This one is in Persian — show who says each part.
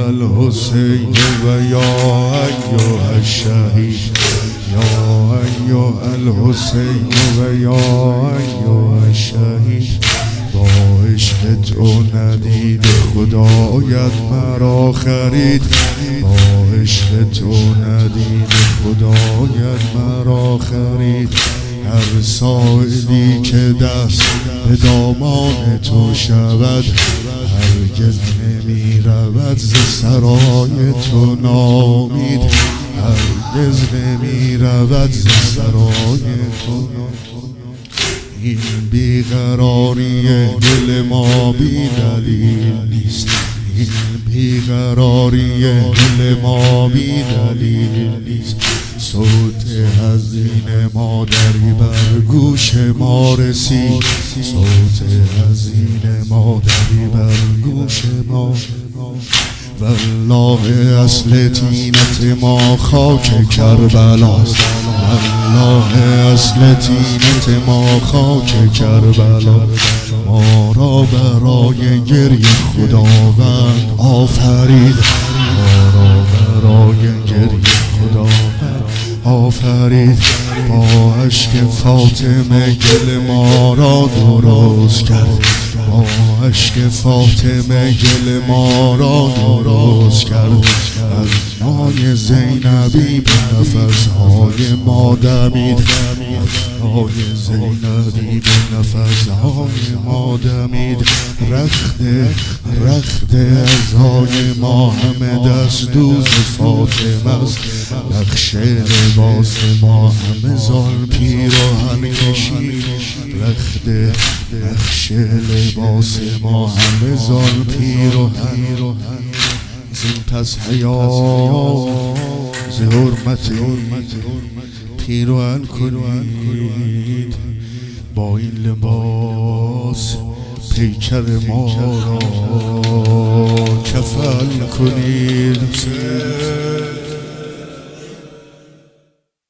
Speaker 1: الحسین و یا ایها الشهید یا ایها الحسین و یا ایها الشهید با عشق تو ندید خدایت مرا خرید با عشق تو ندید خدایت مرا خرید هر ساعدی که دست به دامان تو شود هرگز نمی رود ز سرای تو نامید هرگز نمی رود ز سرای تو این بیقراری دل ما بی دلیل نیست این بیقراری دل ما بی دلیل نیست صوت حزین مادری بر گوش ما رسید صوت حزین مادری بر گوش ما والله اصل طینت ما خاک کربلاست والله اصل طینت ما خاک کربلا ما را برای گریه خداوند آفرید ما را برای گریه خداوند آفرید با عشق فاطمه گل ما را درست کرد با عشق فاطمه گل ما را درست کرد از مای زینبی به نفسهای ما دمید از مای زینبی به نفسهای ما دمید رخت ازای ما همه دست دوز فاطمه است نقش لباس ما همه زال پیراهن کشید نقش لباس ما همه زال پیراهن زین پس حیا ز حرمت پیراهن کنید با این لباس پیکر ما را کفن کنید